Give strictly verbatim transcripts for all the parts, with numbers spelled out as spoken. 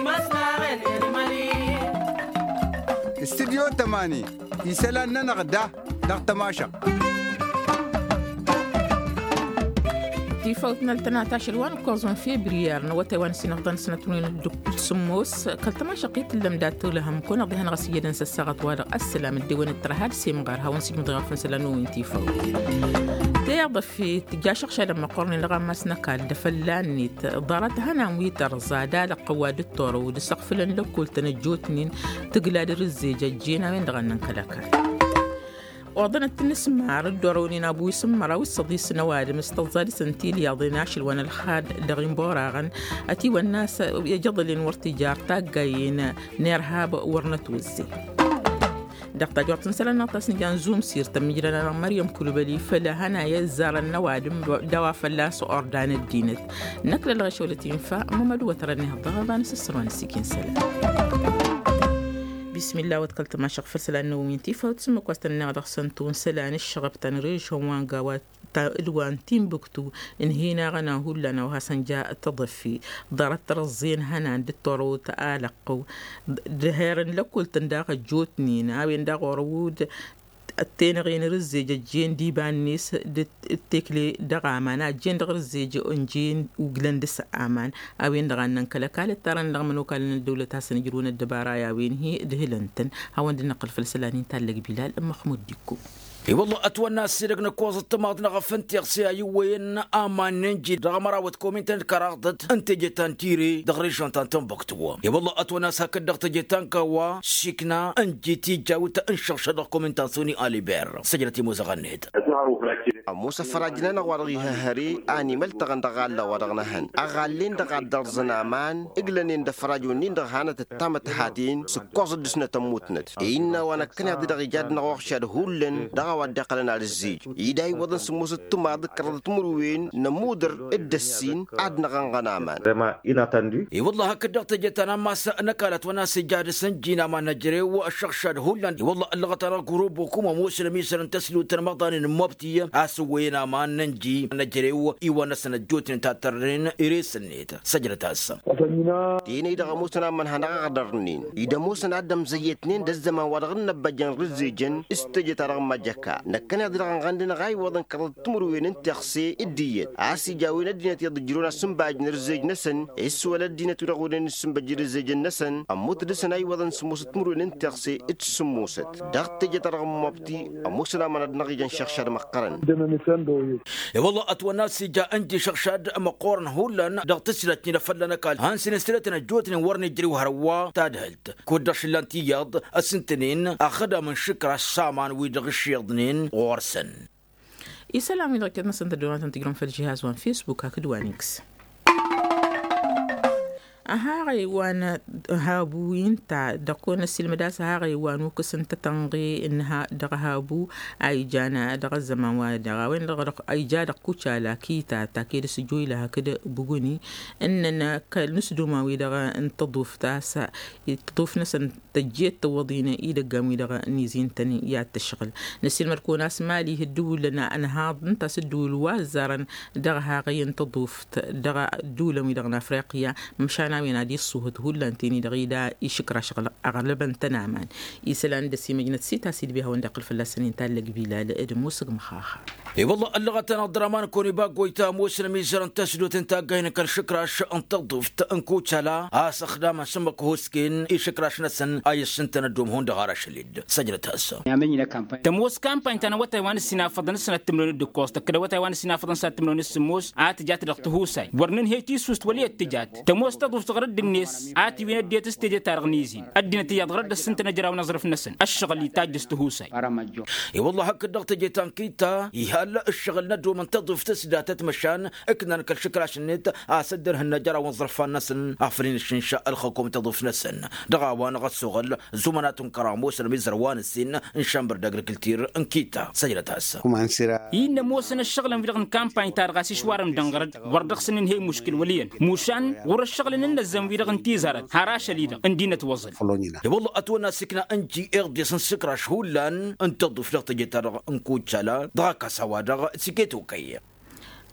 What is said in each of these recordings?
استديو تماني يسألنا نغدا نغتماشا فوتنا لتناتاش الوان كوزون فبراير نوتوان سنغضن سنتونين الدكتور سموس كلتما شقيت اللمدات لهم كون ضيهن غسية ننسى الساغط وارغ السلام الديوان الترهاد سيمغار هاون سيك مدغافن سلانو انتي فوت تيغض في تجاشق شا لما قرن لغا ماسنا كال دفلاني ضارت هنا ويتر زادا لقواد الطورو ودسقفلن لكل تنجوتنين تقلاد الرزيجة جينا وين دغنن كلاكا وضنت نسمع الدوروني نابوي سمرا والصديس نواد مستظل سنتيل ياضيناش الوان الخاد دغين بوراغن أتي والناس يجضلين ورتجار تاقاين نيرهاب ورنت وزي دقتا جوتن سلنا تسنجان زوم سير تمجرنا مريم كلبلي فلا هنا يزار النوادم دوا فلاس أردان الدينت نكل الغشولتين فا ممدو وترنيها الضغبان سسرون السكين سلام بسم الله وتكلت ما شق فرسلا نومين تيفا وتسمك واستنى رخصنتون سلان الشغب تنريش هوان قوات الوان تيمبكتو ان هنا غنا هولنا وهسن جاء تضفي ضرت رزين هنا عند الطرو تآلقو دهيرن لكل تنداغ جوتنين اوين داغ ورود التنغين رزيج جين دي بانيس التكلي دغامانا جين دغ رزيج انجين وغلندس امان اوين دغانن كلا كال ترن لغمنو كالن الدوله تاسن يجرون الدبارايا وين هي دهلنتن هاون نقل فلسلانين تالق بلال محمود ديكو اي والله اتونا سيرقنا كوز الطماطنا غفنت يغسيا يوين امان ننجي رغمرا وتكومنتن كراغدت انت جيتان تيري دغريشون تانتن بكتوا اي والله اتونا ساكن دغت جيتان كوا شيكنا انجي تي جاوت انشرش دغكومنتان سوني الي بير سجلتي موسى غنيت موسى فراجنا نغوريها هري اني ملتغن دغالا ورغنهن اغالين دغال درزنا مان اغلنين دفراجونين دغهانه التامت هاتين سكوز دسنه تموتنت ان وانا كنا دغ جاد نغوخشاد هولن ودقلنا الزيج يداي وضن سموس التماد كرد مروين نمودر الدسين عدنا غنغنامان vraiment inattendu اي والله هكذا تجتنا ما نكالت وناس جاد سنجينا ما نجري والشخشد هولن والله اللغه ترى جروبكم ومسلمي سرن تسلو ترمضان مبتيه اسوينا ما ننجي نجري اي وناس نجوتن تاترين اريس النيت سجلت هسه ديني دغ موسنا من هنا قدرنين اذا موسنا دم زيتنين دزما ورغنا بجن رزيجن استجت رغم جكا نكنا دران غندنا غاي وضن كرد تمروين انتخسي الديت عاسي جاوين الدينة يضجرون سنباج نرزيج نسن اسوال الدينة ترغون سنباج نرزيج نسن اموت دسن اي وضن سموس تمروين انتخسي اتسموست دغت تجت رغم مبتي اموسنا من النغيجن شخشاد مقرن يا والله اتوانا سيجا انجي شخشاد مقورن هولن دغت سلتني لفلنا قال هان سنستلتنا جوتني ورني جري وهروا تادهلت كودش لانتياض السنتنين اخذها من شكر السامان ويدغش يضنين ورسن يسلام يدرك مثلا تدونات تقرون في الجهاز وان فيسبوك هكدوانيكس هاغي وانا هابوين تا دقون السلمداس هاغي وانو كسنت تنغي انها دغهابو اي جانا دغ الزمان ودغا وين دغ اي جا دقوچا لا كيتا تاكيد سجوي لها كده بغوني اننا كنسدو ما ويدغ انتضوف تاس تضوف نسن تجيت توضينا ايد قامي دغ نيزين تاني يا تشغل نسيل مركون اسمالي هدو لنا انا هاد انت سدو الوازرا دغ هاغي انتضوف دغ دوله ويدغ افريقيا مشانا وين هذه الصوت هولا انتيني دغيدا يشكر شغل اغلبا تنامان يسلان دسي مجنة سيتا سيد بها وندقل في السنين تاع قبيله لادم موسق مخاخه اي والله اللغه الدرامان كوني باقويتا مسلمي زرن تسدو تنتاقين كان شكراش انتضف تنكوتشلا اس خدام سمك هوسكين اي شكراش نسن اي سنتنا دوم هون دغارش ليد سجلت هسه يعملنا كامباين تموس كامباين تنا وتا وان سينا فضن سنه تملون دكوست كده وتا وان سينا فضن سنه تملون السموس ات جات دغتهوساي ورنن هيتي سوست ولي تجات تموس تضف تغرد الناس ات وين ديت استجي تارغنيزين ادنا تي تغرد السنتنا جرا ونظرف نسن الشغل اللي تاج دستهوساي اي والله هك دغت جيتان كيتا يهلا الشغل ندو من تضف تسدات مشان اكنا كل شكراش النت اسدر هالنجرة ونظرف النسن عفرين الشنشاء الخكم تضف نسن دغاوان غسوغل زمنات كراموس المزروان السن انشامبر دغر كلتير انكيتا سجلت هسه كمان سيرا ين موسن الشغل في كامباين تارغاسي شوارم دنغرد وردق سنين هي مشكل وليا موشان ور الشغل ننزم في دغن تيزارت هراش ليدا اندينا توصل يا والله اتونا سكنا انجي اغدي سن سكراش هولان انت تضف لغت جيتار انكوتشالا دغاكا سوا دغ سكيتو كي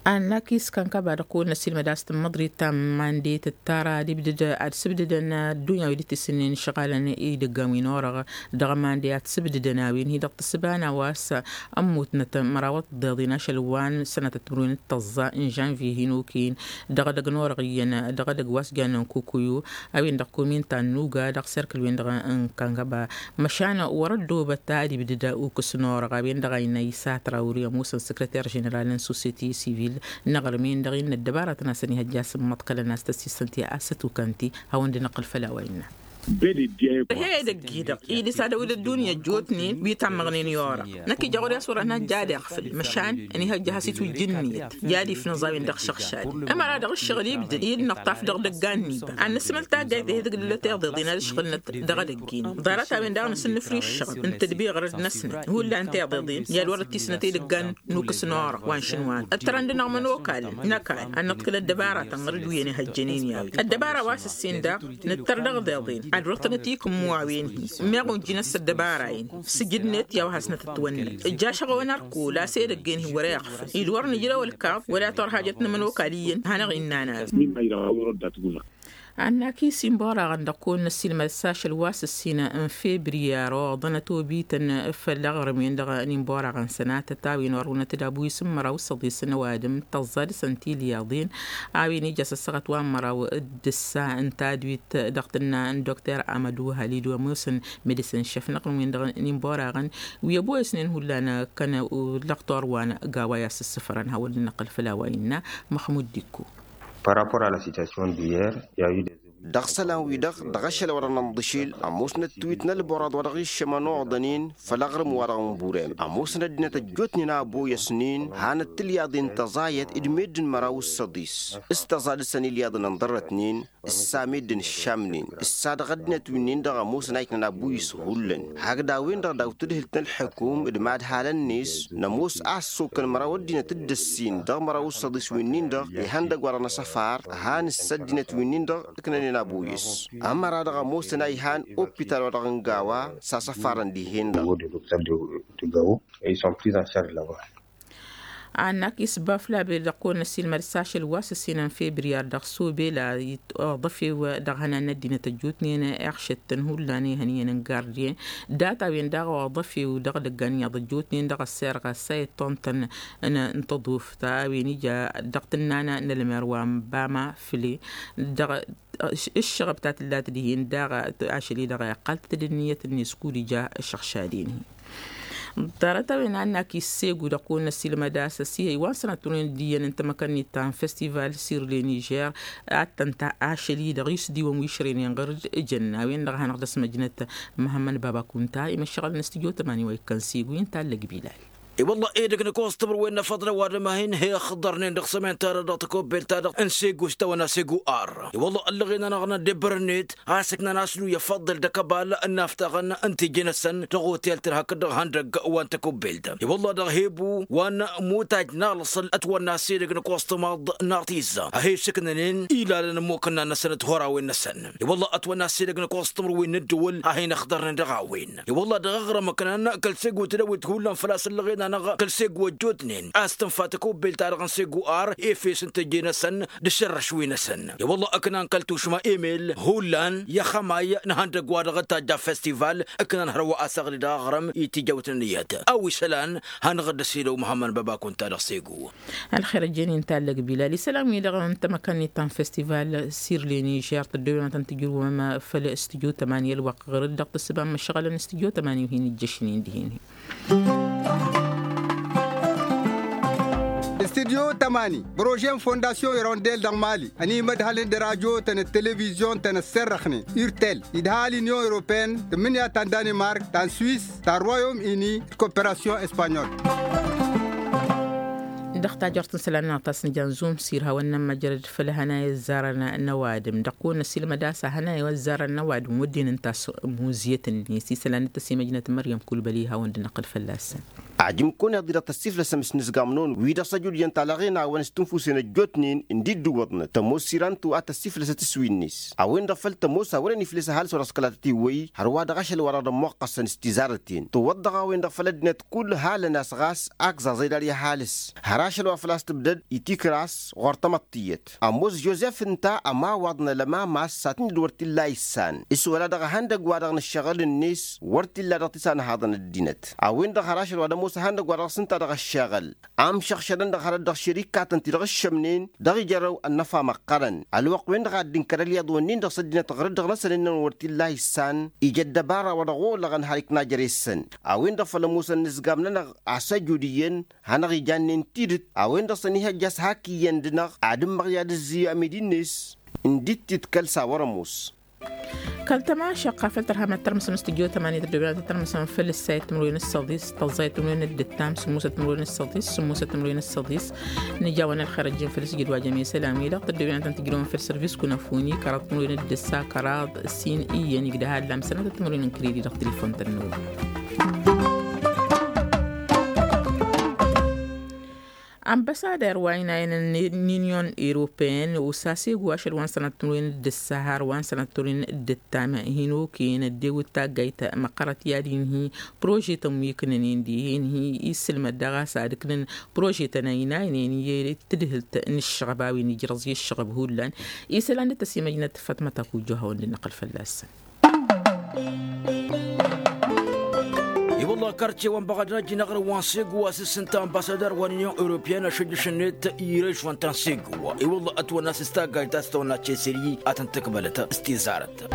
أنا كيس كان كبار قول نسيل مدرسة المدري تام ماندي تتارا دي بدأ أتسبدنا الدنيا ودي السنين شغالة إيد قامين ورا دغ ماندي أتسبدنا وين هي دقت السبانة واس أموت نت مراوت ضدينا شلوان سنة تمرين التزا إن جان في هنوكين دغ دغ نورغينا دغ دغ واس جانا كوكويو أوين دغ كومين تانوغا دغ سيركل وين دغ إن كان كبا مشانا وردو بتاعي بدأ أوكس نورغا وين دغ ينايسا تراوري موسى سكرتير جنرال سوسيتي سيفيل نقل من دغين الدبارة تناسني هجاس مطقل الناس تسيسنتي أستو كانتي هون نقل فلاوينا هي دقيقة إذا سادة ولد الدنيا جوتني بيتم مغنين يورا نكي جاوري أصور أنا جادي أغفل مشان أني هجا هسيتو جنيت جادي في نظام دغ شخشاد أما راه دغ الشغل يبدأ إيد نقطاف دغ دقاني أنا سملت تاقا إذا اللي تغضي دينا الشغل دغ دقين ضارتها من داون سن فري الشغل انت دبي غرد نسنا هو اللي أنت يغضين يا الورد تيسنتي دقان نوكس نورا وان شنوان الترند نغمن وكال نكاي أن نطقل الدبارة تنغرد ويني هجنين ياوي الدبارة واس السين دا نتر دغ دغضين عاد وقت نتيكم مواوين ميغون جنس الدبارين سجدنت يا وحسنة التوني الجاشة ونركو لا سيد الجين هو رايقف يدور نجرا والكاف ولا تر حاجتنا من وكاليين هنا غينانا أنا كيس مبارا عندكون نسيل مساش الواس السنة في بريارو ضنتو بيتن فلغر من دغ مبارا عن سنة تاوين ورونا تدابو يسمى راو صدي سنة وادم تظل سنتي لياضين عاويني جاس السغط وامرا ودسا انتادويت دغتنا دكتور أمدو هاليدو موسن ميديسن شيف نقل من دغ مبارا عن ويبو سنين هولانا كان لقطار وانا قاواياس السفران هاول نقل فلاوينا محمود ديكو. Par rapport à la situation d'hier, il y a eu des دغ سلام ويدغ دغشل ورنا نضشيل اموسنا تويتنا البوراد ورغي شمانو عضنين فلغرم ورغم بوريم اموسنا دينا تجوتنا ابو يسنين هانت الياضين تزايد ادميدن مراو الصديس استزاد السني الياضن نضرتنين الساميدن الشامنين الساد غدنا توينين دغ موسنا يكنا ابو يسهولن هكذا وين دغ دغ تدهلتنا الحكوم ادماد حال الناس نموس اسو كان مراو دينا تدسين دغ مراو الصديس وينين دغ يهندق ورنا سفار هان السدينا توينين دغ كنا نابويس أما رادغا موسنا يهان أوبيتال ورغنغاوا ساسفارن دي هندا ils sont pris en charge là-bas. عنك إسباف لا بيدقون السيل مرساش الواس سينا في بريار دغسو بلا يضفي ودغهنا ندينا تجوتني أخشت تنهول لاني هنيا ننقاردين داتا وين دغا وضفي ودغ دقاني ضجوتني دغ السيرغا سايد طونتن أنا انتضوف تاويني جا دغتنانا نلمروان باما فلي دغ الشغب بتاعت اللات ديين دغا عشلي دغا قلت تدنية النسكولي جا الشخشادين دارتا وين عنا كي سيغو دقون نسيل مداسة سيه وانسنا تونين ديان انت مكاني تان فستيفال سير لي نيجير اتنتا عاشلي دغيس دي ومويشرين ينغر جنة وين دغا هنقدس مجنة محمد بابا كونتا إما الشغل نستيجو تماني ويكن سيغو ينتا اللي بلال اي والله ايه دك نكوستبر وين فضل وارماهين هي خضرني نقسمين تار داتكو بيلتا انسيغو استونا سيغو ار اي والله اللي غينا نغنا دبرنيت عاسكنا ناسلو يفضل دكبال النافتغن انت جنسن تغوتيل ترهك هندق وانت كوبيلتا اي والله دغيبو وانا موتاج نالصل اتوا ناسي دك نكوستماد نارتيزا هي سكنين الى لنمو كنا نسنه هورا وين نسن اي والله اتوا ناسي دك نكوستبر وين الدول هي نخضرني دغاوين اي والله دغغره مكان ناكل سيغو تدوي تقول فلاس اللي غينا أنا كل سيجو جودنين أستن فاتكو بيلتارغن سيجو آر إيفي سنتجينا سن دشر شوينا سن يا والله أكنا نكلتو شما إيميل هولان يا خماي نهاند قوارغ تاجا فستيفال أكنا نهروا أسغري داغرم يتجاوتنيات أو سلان هنغد سيدو محمد بابا كنت تارغ سيجو الخير جيني نتالق بلالي سلامي لغا انت مكاني تان فستيفال سير لي نيجير تدوي تنتجرو ما فل استديو تمانية الوقت غير دقت السبام مشغل استديو تمانية وهيني الجشنين دهيني استديو تماني بروجين فونداسيون يرونديل دان مالي اني مدهالين دراجو تن التلفزيون تن السرخني يرتل يدهالي نيو اوروبين تمنيا تان دانمارك تان سويس تان رويوم اني كوبيراسيون اسبانيول دختا جرتن سلامنا تاسن جانزوم سير هوانا مجرد فلهنا يزارنا النوادم دقونا سيل مداسة هنا يوزار النوادم ودين انتاس موزية النيسي سلانة تسي مجنة مريم كل بليها وندنقل فلاسن عجم كون هذه التصيف لسمس نزقامنون ويدا سجود ينطلقين ونستنفسنا جوتنين اندي دوضنا تموس سيران تو التصيف لستسوينيس اوين دفل تموس اورين يفلس هال سورس كلاتي وي هروا دغشل ورا موقص استزارتين توضغا وين دفل دنت كل حال ناس غاس اكزا زيدالي حالس هراشل وفلاس تبدد يتيكراس غرطمطيت اموس جوزيف انت اما وضنا لما ما ساتن دورتي لايسان اسولا دغ هندق وادغ الشغل الناس ورتي لا دتسان هذا الدينت اوين دغ هراشل ودا موس هندق وادغ سنت دغ الشغل ام شخشدن دغ هرد دغ شركات انت دغ الشمنين دغ جرو النفا مقرن الوق وين دغ دين كرليا دونين دغ سدنا تغرد دغ نسن ورتي لايسان يجد بارا ودغو لغن هاريك ناجريسن اوين دغ فلموس نزغامنا عسجوديين هنغي جانين تيدت اوين دغ سنيها جاس هاكي يندنغ ادم مغياد الزي اميدينيس انديت تتكلسا ورموس كالتما شقة فلترها من ترمس استوديو ثمانية درجات ترمس من فل السايت تمرين الصديس طلزايت تمرين الدتام سموسة تمرين الصديس سموسة تمرين الصديس نجاونا الخارجين في السجد وجميع سلامي لا تدريبين أن تنتجرون في السيرفيس كنا فوني كرات تمرين الدسا كرات السين إي يعني كده هاللام سنة تمرين كريدي رقت تليفون تنور أمباسادر واينا اليونيون إيروبيين وساسي واشر وان سنة تمرين الدسهار وان سنة تمرين الدتام هينو كين الديو تاجيت مقرت يادين هي بروجي تميكنين دي هي يسلم الدغا سادكن بروجي تناينا يعني تدهلت الشغباوي نجرزي الشغب هولان يسلان تسيمجنا فاطمة تاكو جوهون للنقل فلاس والله كارتي وان بغدنا جي نغر وان سيغو اسيستنت امباسادور وانيون اوروبيان شد شنيت يريش وان تنسيغو اي والله اتو ناس استاغاي تاستونا تشيسيري اتنتقبلت استيزارت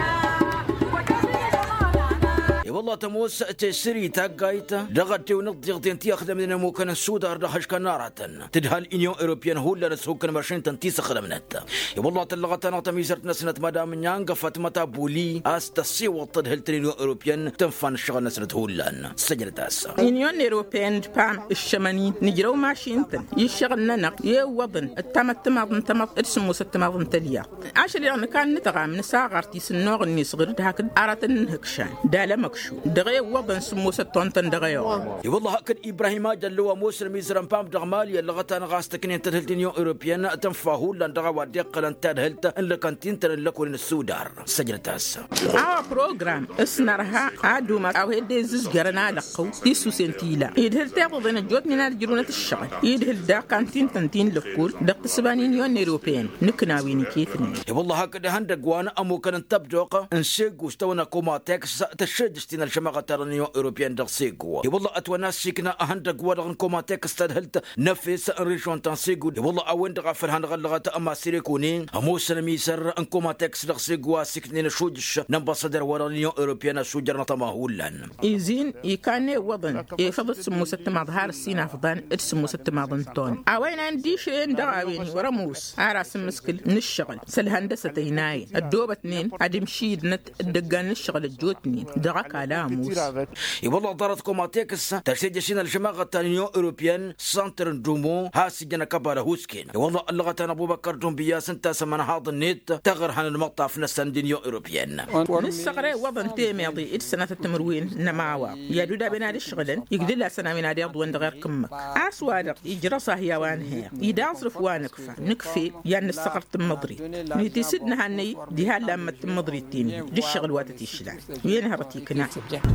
والله تموس تسري تاقايت دغت ونضيق تنتي اخدم لنا مو كان السودار دخش كنارة تدها الانيون اوروبيان هو اللي نسوق كان ماشين تنتي سخدمنت والله تلغت انا تميزرت نسنه مدام نيانغ فاطمه بولي استسي وطد الانيون اوروبيان تنفن الشغل نسنه هولان سجلت اس الانيون اوروبيان بام الشمانين نجرو ماشين تن يشغلنا نق يوضن التمت تمضن تمض اسمه ستمضن تليا عشان يعني كان نتغى من ساغرتي سنوغ اني صغير هاك ارات نهكشان دالمك دغيا وبن سموسه طنطن دغيا والله هكذا ابراهيم جلوا مسلم يزرم بام دغمالي لغتان غاستكن انت اليونيون اوروبيان تنفاهو لان دغا وديق لان تدهلت ان كانتين تن لكون السودار سجلت هسه اه بروجرام اسنرها عادو ما او هديز جرنا لقو تيسو سنتيلا يدهل تاخذنا جوت من الجرونه الشغل يدهل دا كانتين تنتين لكول دق سبانين يون اوروبيان نكناويني كيفني والله هكذا هندق وانا امو كان تبجوق انسيغ استونا كوما تكس تشد ستين الشماغة اليونيون أوروبيان دغسيغو والله أتونا سيكنا أهندق ودغن كوما تكستدهلت نفس ريشون تنسيغو والله أوين دغا فرهان غلغة أما سيريكونين أمو سلمي سر أن كوما تكس دغسيغو سيكنين شوجش نمبصدر ورا اليونيون أوروبيان سوجر نطماهولان إيزين يكاني وضن يفضل سمو ست مظهر السين أفضان اسمو ست مظن تون أوين عندي شين دغاويني ورموس أراس مسكل نشغل سلهندسة هناي الدوبة اتنين عدم شيد نت الدقان نشغل الجوتنين دغاك والله دارت كوماتيكس ترسيد شينا الجماعة اليونيون أوروبيان سنتر دومو هاسي جنا كبار هوسكين والله اللغة أبو بكر دومبيا سنتا سمنا هذا النت تغر عن المقطع في نسان اليونيون أوروبيان نسقري وضن تيميضي إد سنة التمروين نماوا يا دودا بنا الشغل يقدر سنة من هذه أضوان غير كمك أسوادر يجرى صاحيا وانها يداصرف وانكفى نكفي يعني السقر تمضري نتيسدنا هني دي هاللامة تمضري التيني دي الشغل واتتي الشلال وينهرتي كنا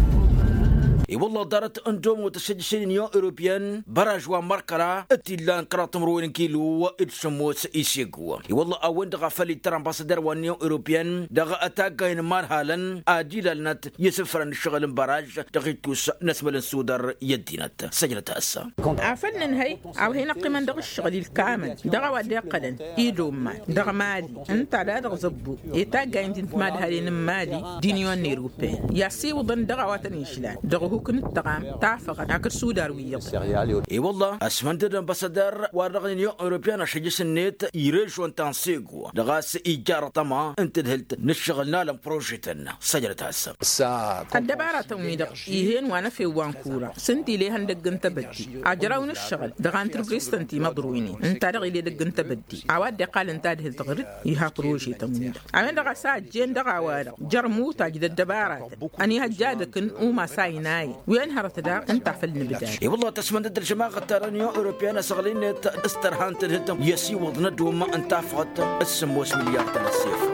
والله دارت اندوم وتشجشين اليونيون اوروبيان براج ومركرا اتلان قرات مروين كيلو واتشموس ايشيغو والله اوين دغا فلي ترى امباسادور واليونيون اوروبيان دغا اتاكاين مارهالن اديلالنت يسفرن الشغل براج دغيتوس نسمل السودر يدينت سجلت هسه عفنن هي او هنا قيمن دغ الشغل الكامل دغا ودي قلن ايدوم دغ مالي انت لا دغ زبو يتاكاين دنت مال هالين مالي دينيون اوروبيان ياسي وضن دغا واتن يشلان دغ كنت تقام تعفق عكر سودار ويض اي والله اسمنت الامباسادور ورغن اليونيون اوروبيان شجس النت يريش وان تنسيقو دغاس ايجار طما انت دهلت نشغلنا لهم بروجيتنا سجلت هسه الدبارة تميد يهين وانا في وانكورا سنتي ليه هندق انت بدي اجراون الشغل دغان تربريستنتي مضرويني انت دغي ليه دق انت بدي عواد قال انت دهل تغرد يها بروجي تميد عوين دغا ساج جين دغا وارا جرمو تاجد الدبارات اني هجادك وما سايناي النمائي وينهر تداق انت في النبدال اي والله تسمن ضد الجماعه ترانيو اوروبيانا سغلين استرهان تلهتم يسي وضند وما انت فقط السموس مليار تنسيف